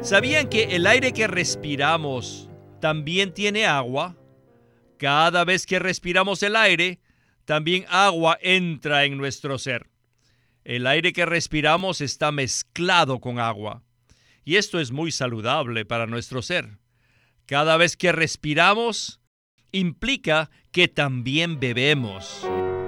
¿Sabían que el aire que respiramos también tiene agua? Cada vez que respiramos el aire, también agua entra en nuestro ser. El aire que respiramos está mezclado con agua. Y esto es muy saludable para nuestro ser. Cada vez que respiramos, implica que también bebemos.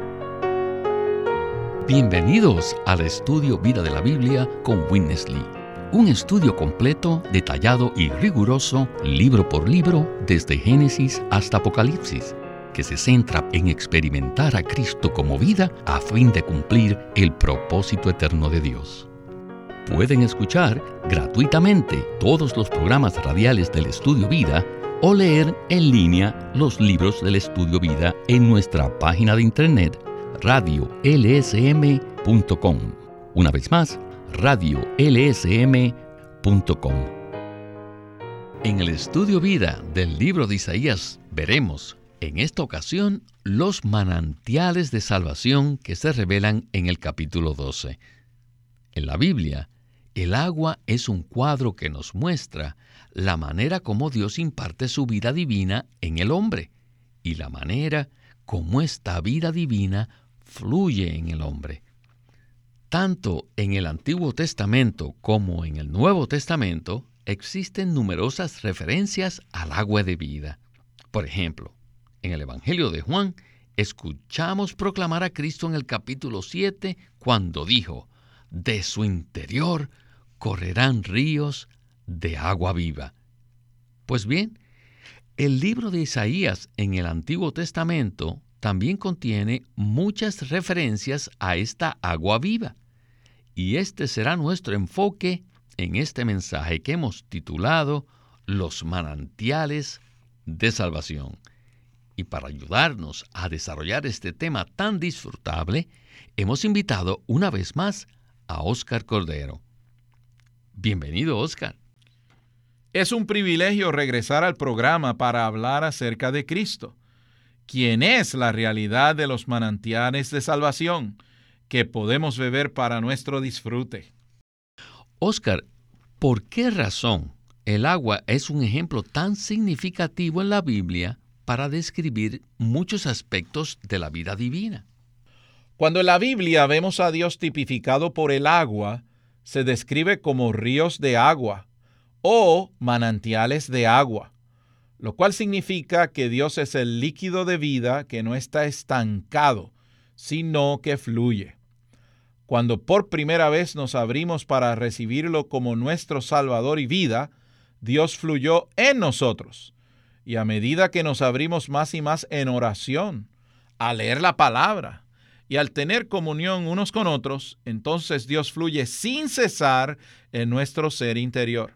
Bienvenidos al estudio Vida de la Biblia con Witness Lee. Un estudio completo, detallado y riguroso, libro por libro, desde Génesis hasta Apocalipsis, que se centra en experimentar a Cristo como vida a fin de cumplir el propósito eterno de Dios. Pueden escuchar gratuitamente todos los programas radiales del Estudio Vida o leer en línea los libros del Estudio Vida en nuestra página de internet radiolsm.com. Una vez más, radiolsm.com. En el Estudio Vida del libro de Isaías veremos, en esta ocasión, los manantiales de salvación que se revelan en el capítulo 12. En la Biblia, el agua es un cuadro que nos muestra la manera como Dios imparte su vida divina en el hombre y la manera como esta vida divina fluye en el hombre. Tanto en el Antiguo Testamento como en el Nuevo Testamento existen numerosas referencias al agua de vida. Por ejemplo, en el Evangelio de Juan, escuchamos proclamar a Cristo en el capítulo 7 cuando dijo: «De su interior correrán ríos de agua viva». Pues bien, el libro de Isaías en el Antiguo Testamento también contiene muchas referencias a esta agua viva. Y este será nuestro enfoque en este mensaje que hemos titulado Los manantiales de salvación. Y para ayudarnos a desarrollar este tema tan disfrutable, hemos invitado una vez más a Óscar Cordero. Bienvenido, Óscar. Es un privilegio regresar al programa para hablar acerca de Cristo, quien es la realidad de los manantiales de salvación que podemos beber para nuestro disfrute. Óscar, ¿por qué razón el agua es un ejemplo tan significativo en la Biblia para describir muchos aspectos de la vida divina? Cuando en la Biblia vemos a Dios tipificado por el agua, se describe como ríos de agua o manantiales de agua, lo cual significa que Dios es el líquido de vida que no está estancado, sino que fluye. Cuando por primera vez nos abrimos para recibirlo como nuestro Salvador y vida, Dios fluyó en nosotros. Y a medida que nos abrimos más y más en oración, al leer la palabra y al tener comunión unos con otros, entonces Dios fluye sin cesar en nuestro ser interior.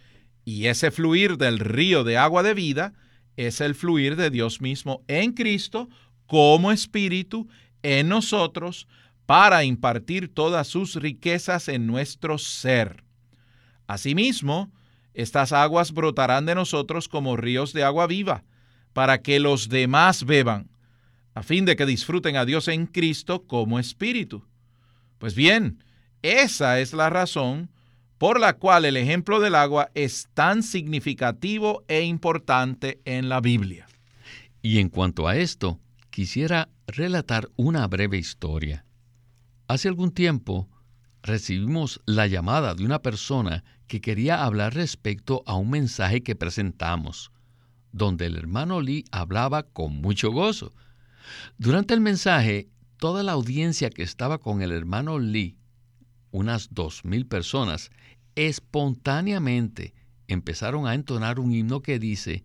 Y ese fluir del río de agua de vida es el fluir de Dios mismo en Cristo como Espíritu en nosotros para impartir todas sus riquezas en nuestro ser. Asimismo, estas aguas brotarán de nosotros como ríos de agua viva, para que los demás beban, a fin de que disfruten a Dios en Cristo como Espíritu. Pues bien, esa es la razón por la cual el ejemplo del agua es tan significativo e importante en la Biblia. Y en cuanto a esto, quisiera relatar una breve historia. Hace algún tiempo recibimos la llamada de una persona que quería hablar respecto a un mensaje que presentamos, donde el hermano Lee hablaba con mucho gozo. Durante el mensaje, toda la audiencia que estaba con el hermano Lee, unas 2,000 personas, espontáneamente empezaron a entonar un himno que dice: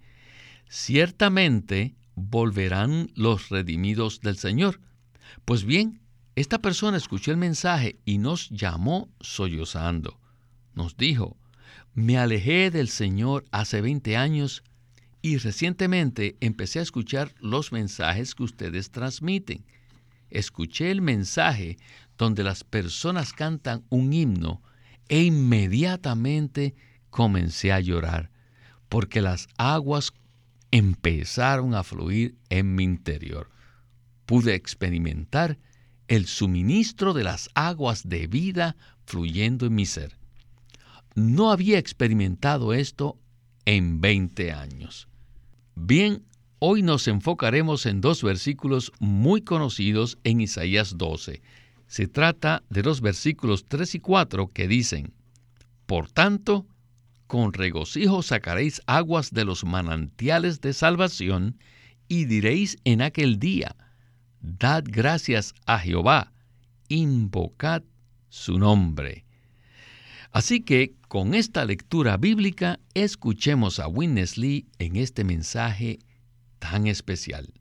«Ciertamente volverán los redimidos del Señor». Pues bien, esta persona escuchó el mensaje y nos llamó sollozando. Nos dijo: «Me alejé del Señor hace 20 años y recientemente empecé a escuchar los mensajes que ustedes transmiten. Escuché el mensaje donde las personas cantan un himno e inmediatamente comencé a llorar porque las aguas empezaron a fluir en mi interior. Pude experimentar el suministro de las aguas de vida fluyendo en mi ser. no había experimentado esto en 20 años. Bien, hoy nos enfocaremos en dos versículos muy conocidos en Isaías 12. Se trata de los versículos 3 y 4 que dicen: Por tanto, con regocijo sacaréis aguas de los manantiales de salvación, y diréis en aquel día: Dad gracias a Jehová, invocad su nombre. Así que, con esta lectura bíblica, escuchemos a Witness Lee en este mensaje tan especial.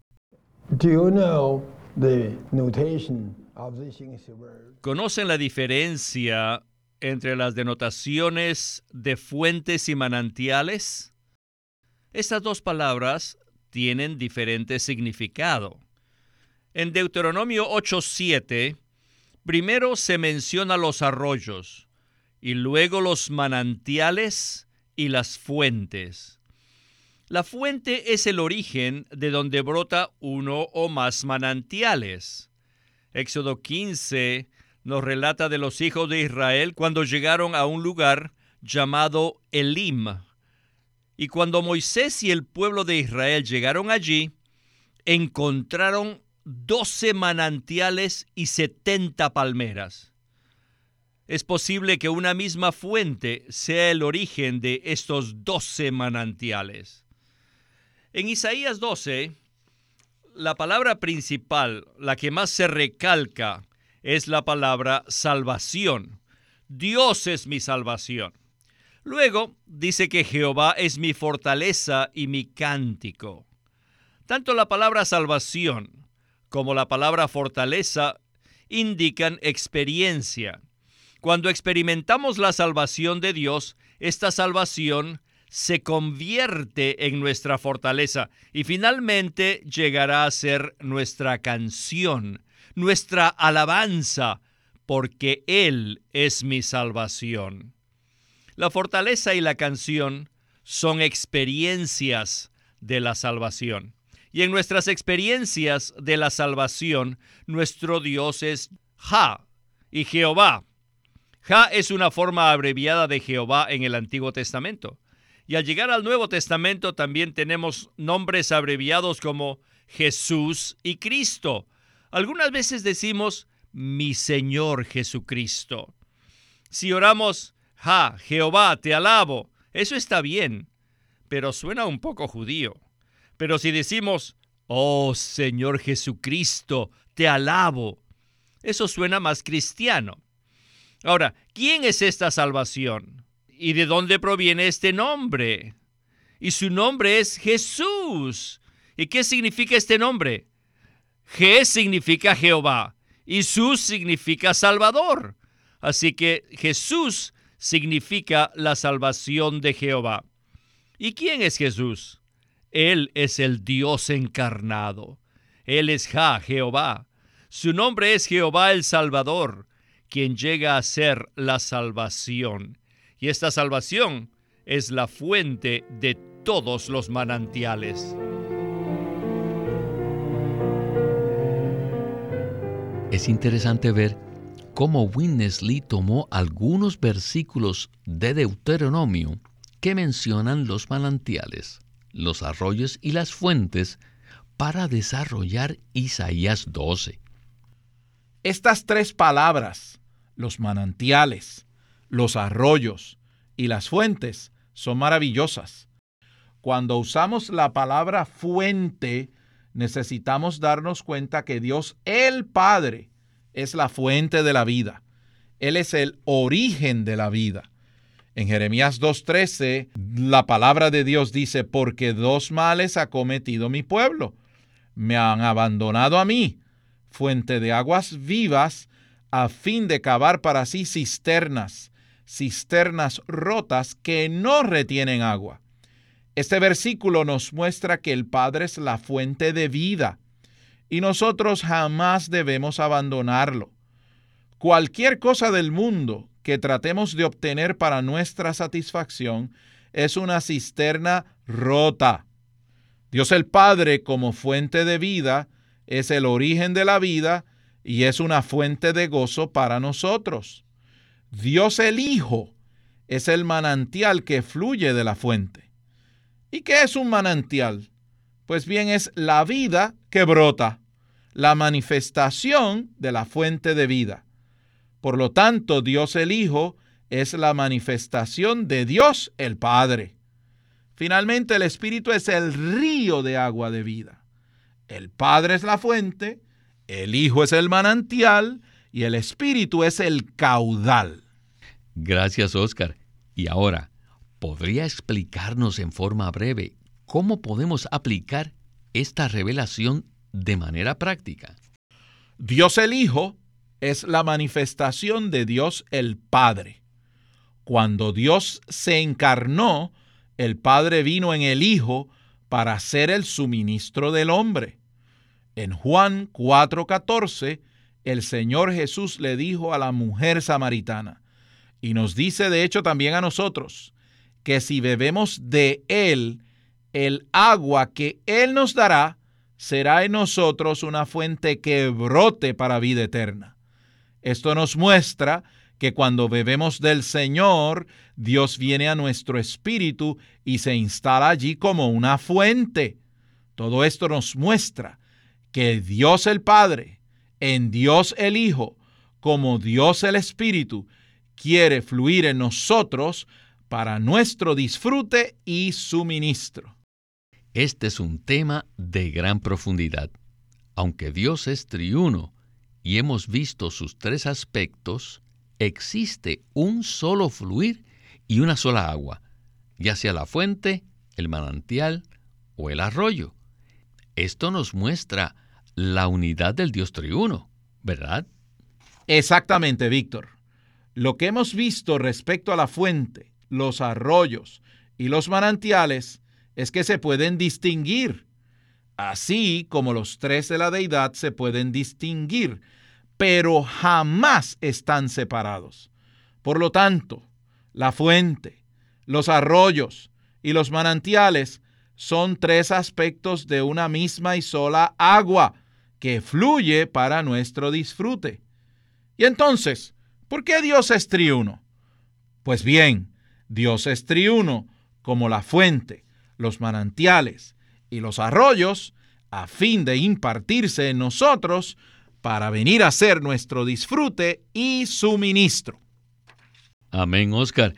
¿Conocen la diferencia entre las denotaciones de fuentes y manantiales? Estas dos palabras tienen diferente significado. En Deuteronomio 8:7, primero se menciona los arroyos y luego los manantiales y las fuentes. La fuente es el origen de donde brota uno o más manantiales. Éxodo 15 nos relata de los hijos de Israel cuando llegaron a un lugar llamado Elim. Y cuando Moisés y el pueblo de Israel llegaron allí, encontraron 12 manantiales y 70 palmeras. Es posible que una misma fuente sea el origen de estos 12 manantiales. En Isaías 12, la palabra principal, la que más se recalca, es la palabra salvación. Dios es mi salvación. Luego dice que Jehová es mi fortaleza y mi cántico. Tanto la palabra salvación como la palabra fortaleza indican experiencia. Cuando experimentamos la salvación de Dios, esta salvación se convierte en nuestra fortaleza y finalmente llegará a ser nuestra canción, nuestra alabanza, porque Él es mi salvación. La fortaleza y la canción son experiencias de la salvación. Y en nuestras experiencias de la salvación, nuestro Dios es Ja y Jehová. Ja es una forma abreviada de Jehová en el Antiguo Testamento. Y al llegar al Nuevo Testamento también tenemos nombres abreviados como Jesús y Cristo. Algunas veces decimos mi Señor Jesucristo. Si oramos Ja, Jehová, te alabo, eso está bien, pero suena un poco judío. Pero si decimos, oh Señor Jesucristo, te alabo, eso suena más cristiano. Ahora, ¿quién es esta salvación? ¿Y de dónde proviene este nombre? Y su nombre es Jesús. ¿Y qué significa este nombre? Je significa Jehová y Sus significa Salvador. Así que Jesús significa la salvación de Jehová. ¿Y quién es Jesús? Él es el Dios encarnado. Él es Jehová. Su nombre es Jehová el Salvador, quien llega a ser la salvación. Y esta salvación es la fuente de todos los manantiales. Es interesante ver cómo Witness Lee tomó algunos versículos de Deuteronomio que mencionan los manantiales, los arroyos y las fuentes para desarrollar Isaías 12. Estas tres palabras, los manantiales, los arroyos y las fuentes, son maravillosas. Cuando usamos la palabra fuente, necesitamos darnos cuenta que Dios, el Padre, es la fuente de la vida. Él es el origen de la vida. En Jeremías 2:13, la palabra de Dios dice, porque dos males ha cometido mi pueblo. Me han abandonado a mí, fuente de aguas vivas, a fin de cavar para sí cisternas rotas que no retienen agua. Este versículo nos muestra que el Padre es la fuente de vida y nosotros jamás debemos abandonarlo. Cualquier cosa del mundo que tratemos de obtener para nuestra satisfacción es una cisterna rota. Dios el Padre, como fuente de vida, es el origen de la vida y es una fuente de gozo para nosotros. Dios el Hijo es el manantial que fluye de la fuente. ¿Y qué es un manantial? Pues bien, es la vida que brota, la manifestación de la fuente de vida. Por lo tanto, Dios el Hijo es la manifestación de Dios el Padre. Finalmente, el Espíritu es el río de agua de vida. El Padre es la fuente, el Hijo es el manantial y el Espíritu es el caudal. Gracias, Oscar. Y ahora, ¿podría explicarnos en forma breve cómo podemos aplicar esta revelación de manera práctica? Dios el Hijo es la manifestación de Dios el Padre. Cuando Dios se encarnó, el Padre vino en el Hijo para ser el suministro del hombre. En Juan 4:14, el Señor Jesús le dijo a la mujer samaritana, y nos dice de hecho también a nosotros, que si bebemos de Él, el agua que Él nos dará será en nosotros una fuente que brote para vida eterna. Esto nos muestra que cuando bebemos del Señor, Dios viene a nuestro espíritu y se instala allí como una fuente. Todo esto nos muestra que Dios el Padre, en Dios el Hijo, como Dios el Espíritu, quiere fluir en nosotros para nuestro disfrute y suministro. Este es un tema de gran profundidad. Aunque Dios es triuno y hemos visto sus tres aspectos, existe un solo fluir y una sola agua, ya sea la fuente, el manantial o el arroyo. Esto nos muestra la unidad del Dios triuno, ¿verdad? Exactamente, Víctor. Lo que hemos visto respecto a la fuente, los arroyos y los manantiales es que se pueden distinguir, así como los tres de la deidad se pueden distinguir, pero jamás están separados. Por lo tanto, la fuente, los arroyos y los manantiales son tres aspectos de una misma y sola agua que fluye para nuestro disfrute. Y entonces, ¿por qué Dios es triuno? Pues bien, Dios es triuno como la fuente, los manantiales y los arroyos, a fin de impartirse en nosotros para venir a ser nuestro disfrute y suministro. Amén, Oscar.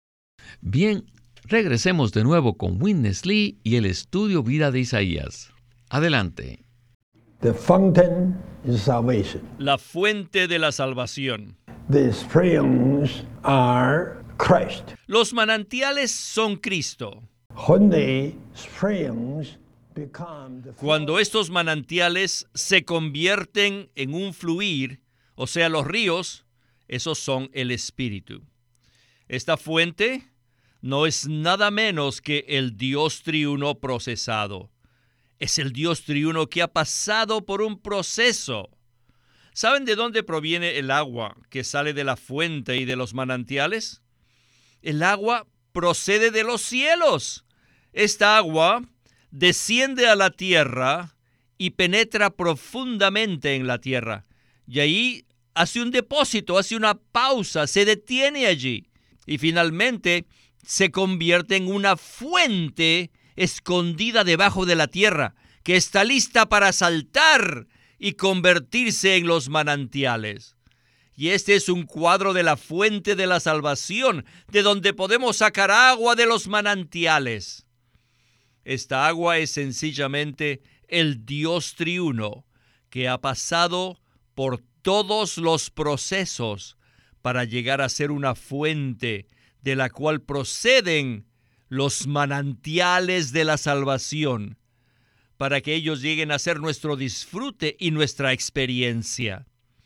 Bien, regresemos de nuevo con Witness Lee y el estudio Vida de Isaías. Adelante. The fountain is salvation. La fuente de la salvación. The springs are Christ. Los manantiales son Cristo. When the springs become the Cuando estos manantiales se convierten en un fluir, o sea, los ríos, esos son el Espíritu. Esta fuente no es nada menos que el Dios triuno procesado. Es el Dios triuno que ha pasado por un proceso. ¿Saben de dónde proviene el agua que sale de la fuente y de los manantiales? El agua procede de los cielos. Esta agua desciende a la tierra y penetra profundamente en la tierra. Y ahí hace un depósito, hace una pausa, se detiene allí. Y finalmente se convierte en una fuente escondida debajo de la tierra, que está lista para saltar y convertirse en los manantiales. Y este es un cuadro de la fuente de la salvación, de donde podemos sacar agua de los manantiales. Esta agua es sencillamente el Dios triuno, que ha pasado por todos los procesos para llegar a ser una fuente de la cual proceden los manantiales de la salvación, para que ellos lleguen a ser nuestro disfrute y nuestra experiencia.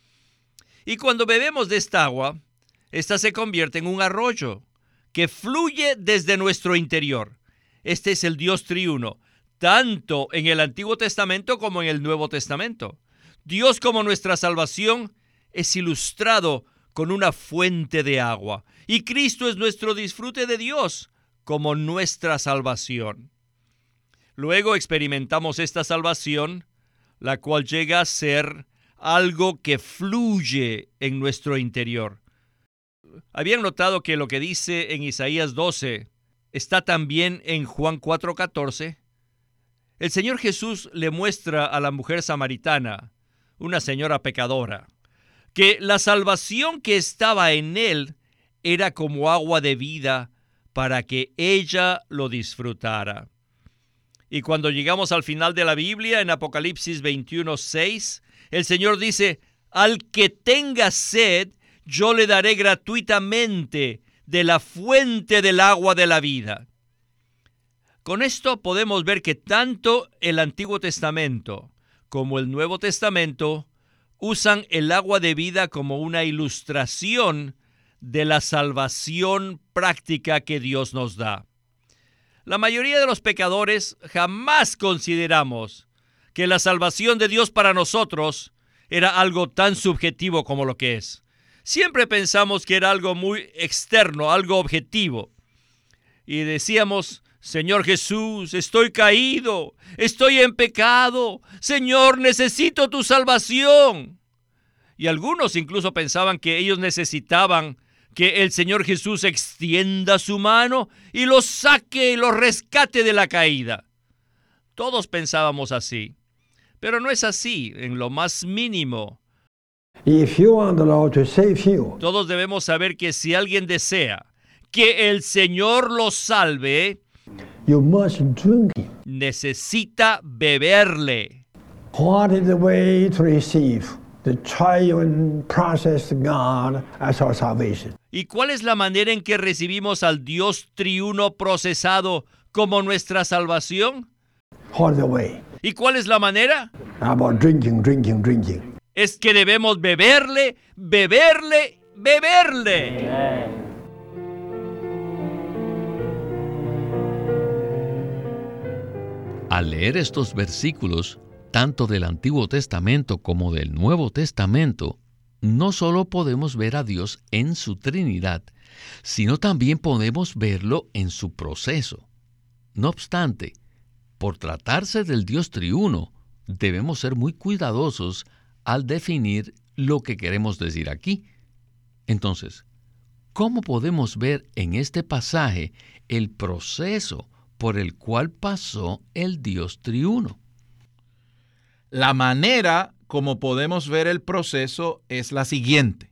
Y cuando bebemos de esta agua, esta se convierte en un arroyo que fluye desde nuestro interior. Este es el Dios triuno, tanto en el Antiguo Testamento como en el Nuevo Testamento. Dios como nuestra salvación es ilustrado con una fuente de agua, y Cristo es nuestro disfrute de Dios como nuestra salvación. Luego experimentamos esta salvación, la cual llega a ser algo que fluye en nuestro interior. ¿habían notado que lo que dice en Isaías 12 está también en Juan 4:14? El Señor Jesús le muestra a la mujer samaritana, una señora pecadora, que la salvación que estaba en él era como agua de vida para que ella lo disfrutara. Y cuando llegamos al final de la Biblia, en Apocalipsis 21:6, el Señor dice: al que tenga sed, yo le daré gratuitamente de la fuente del agua de la vida. Con esto podemos ver que tanto el Antiguo Testamento como el Nuevo Testamento usan el agua de vida como una ilustración de la salvación práctica que Dios nos da. La mayoría de los pecadores jamás consideramos que la salvación de Dios para nosotros era algo tan subjetivo como lo que es. Siempre pensamos que era algo muy externo, algo objetivo. Y decíamos: Señor Jesús, estoy caído, estoy en pecado. Señor, necesito tu salvación. Y algunos incluso pensaban que ellos necesitaban que el Señor Jesús extienda su mano y los saque y los rescate de la caída. Todos pensábamos así, pero no es así en lo más mínimo. If you want the Lord to save you, Todos debemos saber que si alguien desea que el Señor lo salve, you must drink Him. necesita beberle. What is the way to receive the triune process of God as our salvation? ¿Y cuál es la manera en que recibimos al Dios triuno procesado como nuestra salvación? What is the way? ¿Y cuál es la manera? About drinking, drinking, drinking. Es que debemos beberle, beberle, beberle. Al leer estos versículos, tanto del Antiguo Testamento como del Nuevo Testamento, no solo podemos ver a Dios en su Trinidad, sino también podemos verlo en su proceso. No obstante, por tratarse del Dios triuno, debemos ser muy cuidadosos al definir lo que queremos decir aquí. Entonces, ¿cómo podemos ver en este pasaje el proceso por el cual pasó el Dios triuno? La manera como podemos ver el proceso es la siguiente.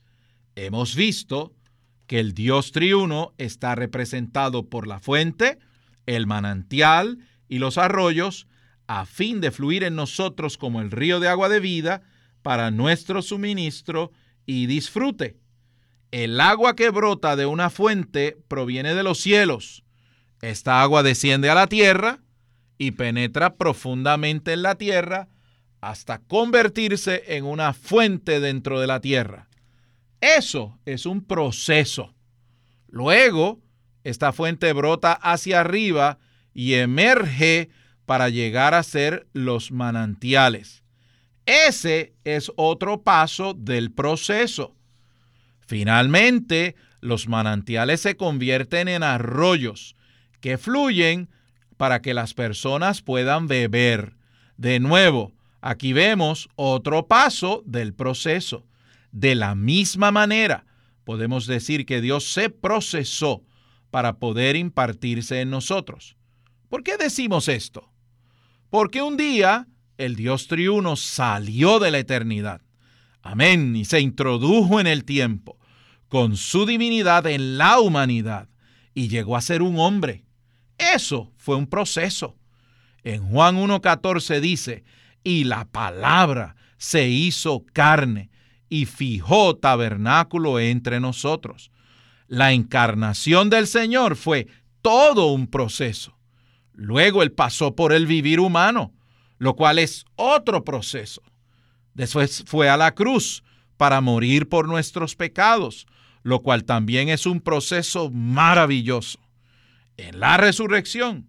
Hemos visto que el Dios triuno está representado por la fuente, el manantial y los arroyos, a fin de fluir en nosotros como el río de agua de vida para nuestro suministro y disfrute. El agua que brota de una fuente proviene de los cielos. Esta agua desciende a la tierra y penetra profundamente en la tierra hasta convertirse en una fuente dentro de la tierra. Eso es un proceso. Luego, esta fuente brota hacia arriba y emerge para llegar a ser los manantiales. Ese es otro paso del proceso. Finalmente, los manantiales se convierten en arroyos que fluyen para que las personas puedan beber. De nuevo, aquí vemos otro paso del proceso. De la misma manera, podemos decir que Dios se procesó para poder impartirse en nosotros. ¿Por qué decimos esto? Porque un día el Dios triuno salió de la eternidad. Amén. Y se introdujo en el tiempo con su divinidad en la humanidad y llegó a ser un hombre. Eso fue un proceso. En Juan 1:14 dice: y la palabra se hizo carne y fijó tabernáculo entre nosotros. La encarnación del Señor fue todo un proceso. Luego Él pasó por el vivir humano, lo cual es otro proceso. Después fue a la cruz para morir por nuestros pecados, lo cual también es un proceso maravilloso. En la resurrección,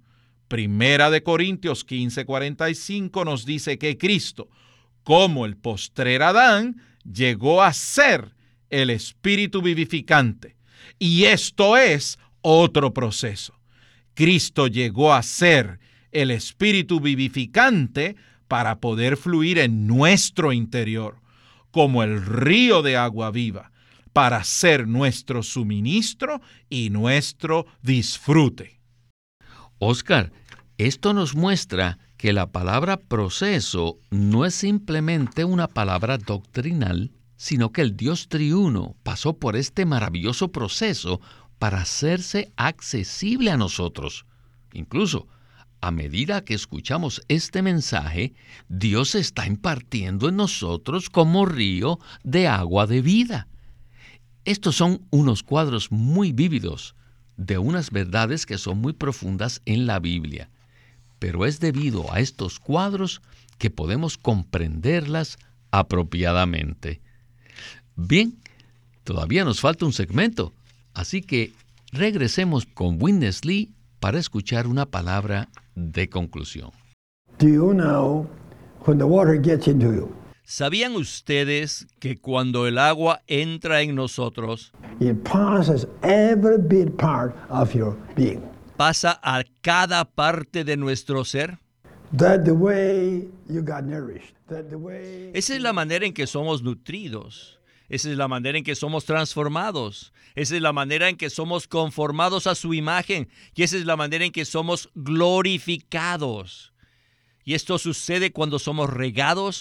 1 Corintios 15:45 nos dice que Cristo, como el postrer Adán, llegó a ser el Espíritu vivificante. Y esto es otro proceso. Cristo llegó a ser el Espíritu vivificante para poder fluir en nuestro interior, como el río de agua viva, para ser nuestro suministro y nuestro disfrute. Oscar, esto nos muestra que la palabra proceso no es simplemente una palabra doctrinal, sino que el Dios triuno pasó por este maravilloso proceso para hacerse accesible a nosotros. Incluso, a medida que escuchamos este mensaje, Dios se está impartiendo en nosotros como río de agua de vida. Estos son unos cuadros muy vívidos de unas verdades que son muy profundas en la Biblia. Pero es debido a estos cuadros que podemos comprenderlas apropiadamente. Bien, todavía nos falta un segmento, así que regresemos con Witness Lee para escuchar una palabra de conclusión. Do you know when the water gets into you, ¿Sabían ustedes que cuando el agua entra en nosotros, it passes every bit part of your being? pasa a cada parte de nuestro ser? That the way you got nourished, that the way Esa es la manera en que somos nutridos. Esa es la manera en que somos transformados. Esa es la manera en que somos conformados a su imagen. Y esa es la manera en que somos glorificados. Y esto sucede cuando somos regados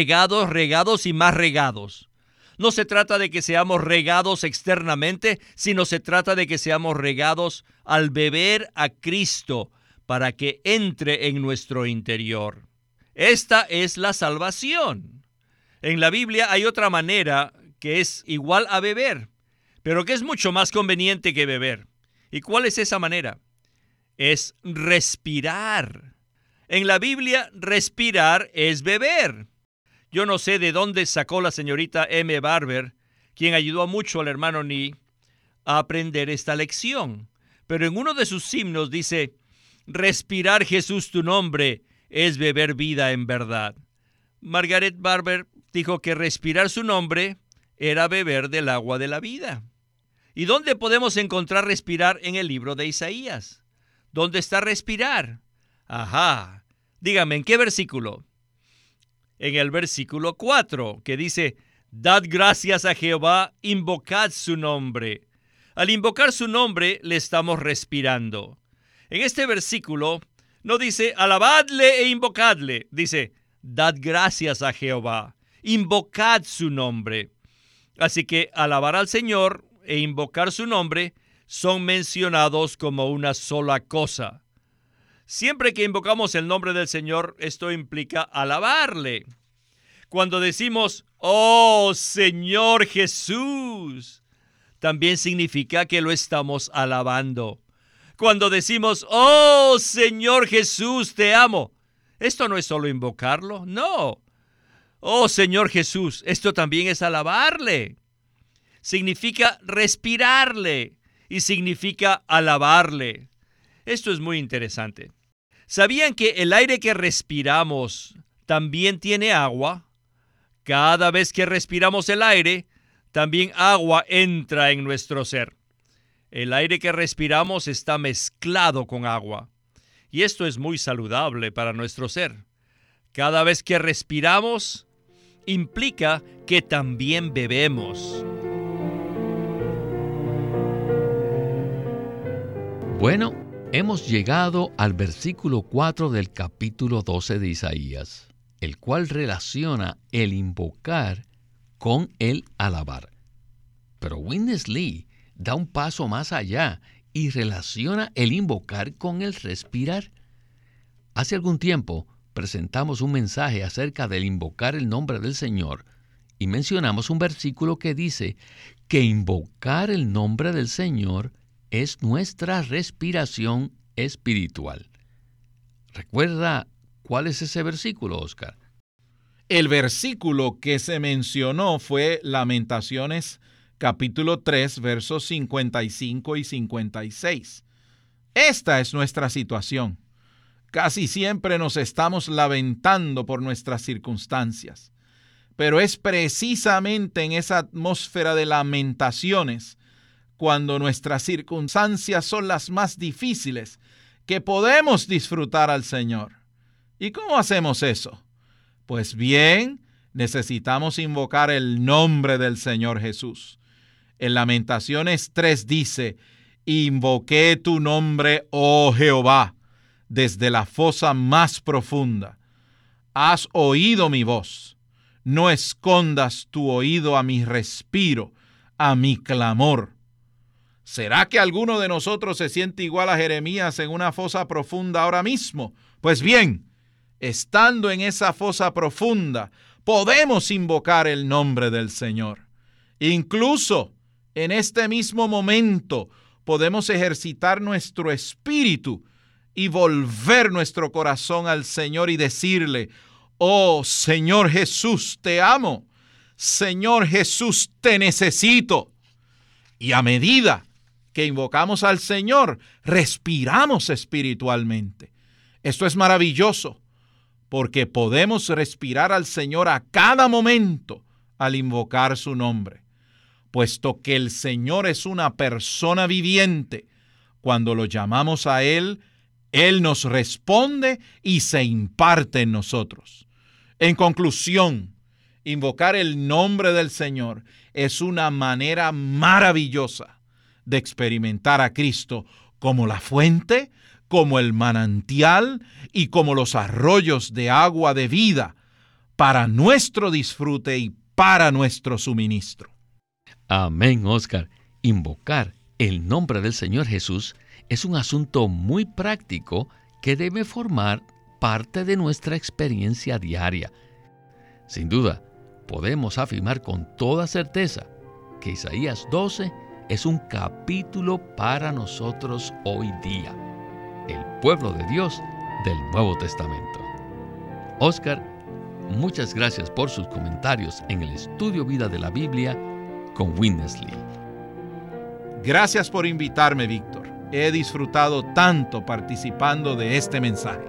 y más regados. No se trata de que seamos regados externamente, sino se trata de que seamos regados al beber a Cristo para que entre en nuestro interior. Esta es la salvación. En la Biblia hay otra manera que es igual a beber, pero que es mucho más conveniente que beber. ¿Y cuál es esa manera? Es respirar. En la Biblia, respirar es beber. Yo no sé de dónde sacó la señorita M. Barber, quien ayudó mucho al hermano Nee a aprender esta lección. Pero en uno de sus himnos dice, respirar Jesús tu nombre es beber vida en verdad. Margaret Barber dijo que respirar su nombre era beber del agua de la vida. ¿Y dónde podemos encontrar respirar en el libro de Isaías? ¿Dónde está respirar? Ajá. Dígame, ¿en qué versículo? En el versículo 4, que dice, dad gracias a Jehová, invocad su nombre. Al invocar su nombre, le estamos respirando. En este versículo, no dice, alabadle e invocadle. Dice, dad gracias a Jehová, invocad su nombre. Así que alabar al Señor e invocar su nombre son mencionados como una sola cosa. Siempre que invocamos el nombre del Señor, esto implica alabarle. Cuando decimos, oh Señor Jesús, también significa que lo estamos alabando. Cuando decimos, oh Señor Jesús, te amo, esto no es solo invocarlo, no. Oh Señor Jesús, esto también es alabarle. Significa respirarle y significa alabarle. Esto es muy interesante. ¿Sabían que el aire que respiramos también tiene agua? Cada vez que respiramos el aire, también agua entra en nuestro ser. El aire que respiramos está mezclado con agua. Y esto es muy saludable para nuestro ser. Cada vez que respiramos, implica que también bebemos. Bueno, hemos llegado al versículo 4 del capítulo 12 de Isaías, el cual relaciona el invocar con el alabar. Pero Witness Lee da un paso más allá y relaciona el invocar con el respirar. Hace algún tiempo presentamos un mensaje acerca del invocar el nombre del Señor y mencionamos un versículo que dice que invocar el nombre del Señor es nuestra respiración espiritual. ¿Recuerda cuál es ese versículo, Oscar? El versículo que se mencionó fue Lamentaciones capítulo 3, versos 55 y 56. Esta es nuestra situación. Casi siempre nos estamos lamentando por nuestras circunstancias, pero es precisamente en esa atmósfera de lamentaciones, cuando nuestras circunstancias son las más difíciles, que podemos disfrutar al Señor. ¿Y cómo hacemos eso? Pues bien, necesitamos invocar el nombre del Señor Jesús. En Lamentaciones 3 dice: invoqué tu nombre, oh Jehová, desde la fosa más profunda. Has oído mi voz. No escondas tu oído a mi respiro, a mi clamor. ¿Será que alguno de nosotros se siente igual a Jeremías en una fosa profunda ahora mismo? Pues bien, estando en esa fosa profunda, podemos invocar el nombre del Señor. Incluso en este mismo momento podemos ejercitar nuestro espíritu y volver nuestro corazón al Señor y decirle: oh Señor Jesús, te amo. Señor Jesús, te necesito. Y a medida que invocamos al Señor, respiramos espiritualmente. Esto es maravilloso, porque podemos respirar al Señor a cada momento al invocar su nombre. Puesto que el Señor es una persona viviente, cuando lo llamamos a Él, Él nos responde y se imparte en nosotros. En conclusión, invocar el nombre del Señor es una manera maravillosa de experimentar a Cristo como la fuente, como el manantial y como los arroyos de agua de vida para nuestro disfrute y para nuestro suministro. Amén, Oscar. Invocar el nombre del Señor Jesús es un asunto muy práctico que debe formar parte de nuestra experiencia diaria. Sin duda, podemos afirmar con toda certeza que Isaías 12 es un capítulo para nosotros hoy día, el pueblo de Dios del Nuevo Testamento. Oscar, muchas gracias por sus comentarios en el Estudio Vida de la Biblia con Witness Lee. Gracias por invitarme, Víctor. He disfrutado tanto participando de este mensaje.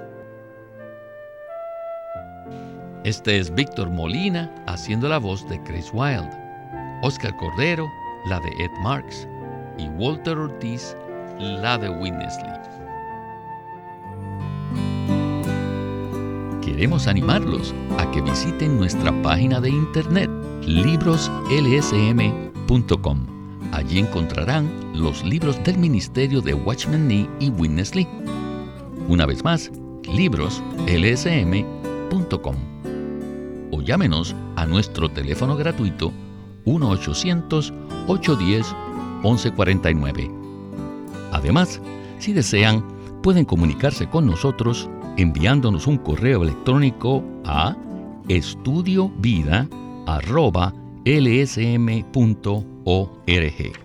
Este es Víctor Molina haciendo la voz de Chris Wilde, Oscar Cordero la de Ed Marks y Walter Ortiz la de Witness Lee. Queremos animarlos a que visiten nuestra página de internet libroslsm.com. Allí encontrarán los libros del ministerio de Watchman Nee y Witness Lee. Una vez más, libroslsm.com. O llámenos a nuestro teléfono gratuito 1-800-810-1149. Además, si desean, pueden comunicarse con nosotros enviándonos un correo electrónico a estudiovida@lsm.org.